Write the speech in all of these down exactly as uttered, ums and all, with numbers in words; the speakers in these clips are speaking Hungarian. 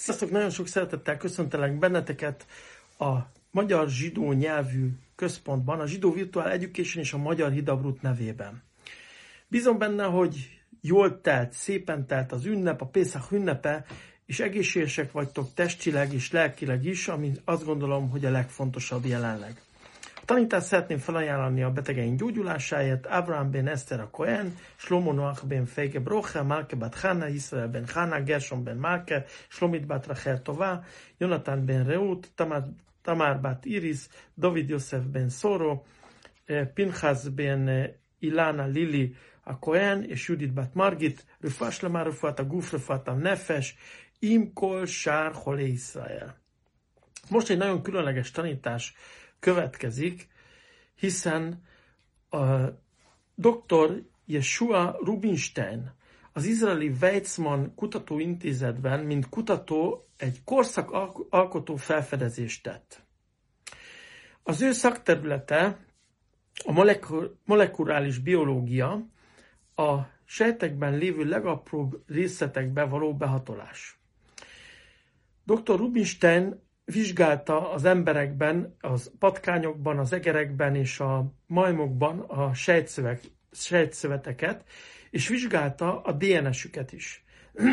Sziasztok, nagyon sok szeretettel köszöntelek benneteket a Magyar Zsidó Nyelvű Központban, a Zsidó Virtual Education és a Magyar Hidabrut nevében. Bízom benne, hogy jól telt, szépen telt az ünnep, a Pészach ünnepe, és egészségesek vagytok testileg és lelkileg is, ami azt gondolom, hogy a legfontosabb jelenleg. A tanítást szeretném felajánlani a betegeink gyógyulásáért: Avraham ben Eszter a Kohen, Shlomo Noach ben Feige Brocha, Malke bat Hanna, Israel ben Hanna, Gershon ben Malke, Shlomit bat Rachel Tová, Jonathan ben Reut, Tamar, Tamar bat Iris, David Yosef ben Szoro, Pinchas ben Ilana Lili a Kohen, és Judit bat Margit, Rufás Lemár Rufát a Guf Rufát a Nefes, Imkol Sár Holé Israel. Most egy nagyon különleges tanítás következik, hiszen a doktor Yeshua Rubinstein az izraeli Weizmann kutatóintézetben, mint kutató, egy korszakalkotó felfedezést tett. Az ő szakterülete a molekul- molekuláris biológia, a sejtekben lévő legapróbb részletekbe való behatolás. doktor Rubinstein vizsgálta az emberekben, az patkányokban, az egerekben és a majmokban a sejtszövek, sejtszöveteket, és vizsgálta a dé en es-üket is.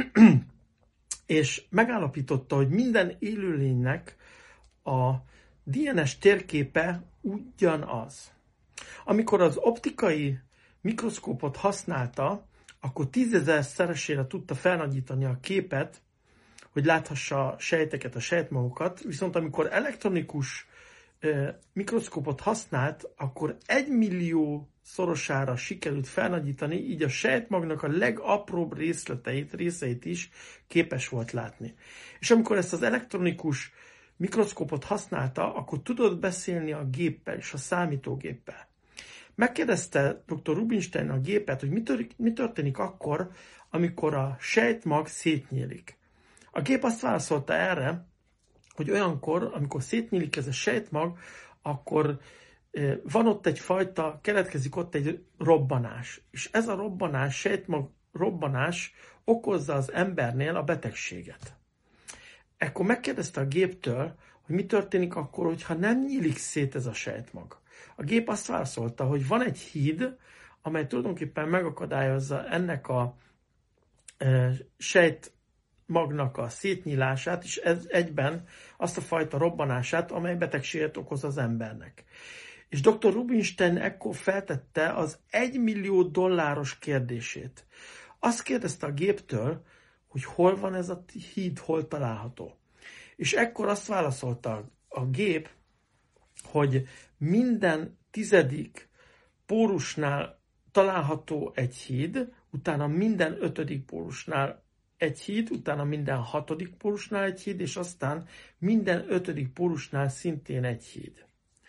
És megállapította, hogy minden élőlénynek a dé en es térképe ugyanaz. Amikor az optikai mikroszkópot használta, akkor tízezer-szeresére tudta felnagyítani a képet, hogy láthassa a sejteket, a sejtmagokat, viszont amikor elektronikus e, mikroszkópot használt, akkor egymillió szorosára sikerült felnagyítani, így a sejtmagnak a legapróbb részleteit, részeit is képes volt látni. És amikor ezt az elektronikus mikroszkópot használta, akkor tudott beszélni a géppel és a számítógéppel. Megkérdezte doktor Rubinstein a gépet, hogy mi történik akkor, amikor a sejtmag szétnyílik. A gép azt válaszolta erre, hogy olyankor, amikor szétnyílik ez a sejtmag, akkor van ott egyfajta, keletkezik ott egy robbanás. És ez a robbanás, sejtmag robbanás okozza az embernél a betegséget. Ekkor megkérdezte a géptől, hogy mi történik akkor, hogyha nem nyílik szét ez a sejtmag. A gép azt válaszolta, hogy van egy híd, amely tulajdonképpen megakadályozza ennek a e, sejt magnak a szétnyílását, és ez egyben azt a fajta robbanását, amely betegséget okoz az embernek. És doktor Rubinstein ekkor feltette az egymillió dolláros kérdését. Azt kérdezte a géptől, hogy hol van ez a híd, hol található. És ekkor azt válaszolta a gép, hogy minden tizedik pórusnál található egy híd, utána minden ötödik pórusnál egy híd, utána minden hatodik pórusnál egy híd, és aztán minden ötödik pórusnál szintén egy híd.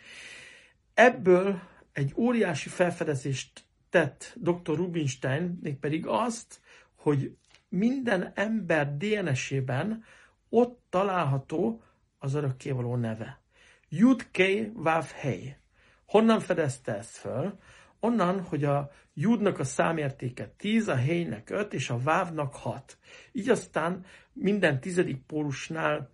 Ebből egy óriási felfedezést tett doktor Rubinstein, mégpedig azt, hogy minden ember dé en es-ében ott található az örökkévaló neve. Yud-Kei Vav-Hei. Honnan fedezte ezt föl? Onnan, hogy a Judnak a számértéke tíz, a Heinek öt, és a Vávnak hat. Így aztán minden tizedik pórusnál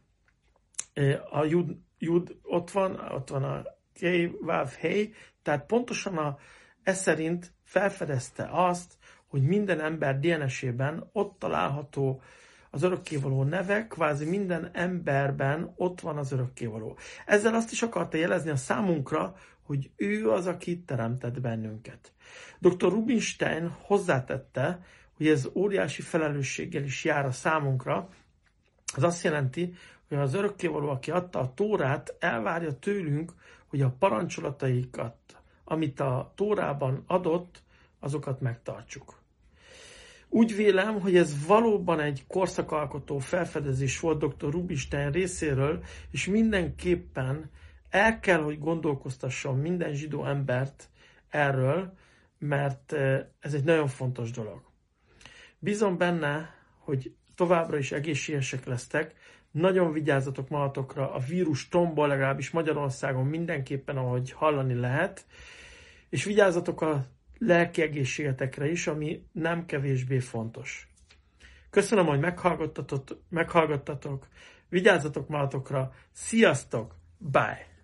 a Jud, Jud ott van, ott van a Kei, Vav, Hei, tehát pontosan a, ez szerint felfedezte azt, hogy minden ember dé en es-ében ott található az örökkévaló neve, kvázi minden emberben ott van az örökkévaló. Ezzel azt is akarta jelezni a számunkra, hogy ő az, aki teremtett bennünket. doktor Rubinstein hozzátette, hogy ez óriási felelősséggel is jár a számunkra. Ez azt jelenti, hogy az örökkévaló, aki adta a Tórát, elvárja tőlünk, hogy a parancsolataikat, amit a Tórában adott, azokat megtartsuk. Úgy vélem, hogy ez valóban egy korszakalkotó felfedezés volt doktor Rubinstein részéről, és mindenképpen el kell, hogy gondolkoztasson minden zsidó embert erről, mert ez egy nagyon fontos dolog. Bízom benne, hogy továbbra is egészségesek lesztek, nagyon vigyázzatok magatokra, a vírus tombol, legalábbis Magyarországon mindenképpen, ahogy hallani lehet, és vigyázzatok a lelki egészségetekre is, ami nem kevésbé fontos. Köszönöm, hogy meghallgattatok, meghallgattatok. Vigyázzatok magatokra. Sziasztok! Bye!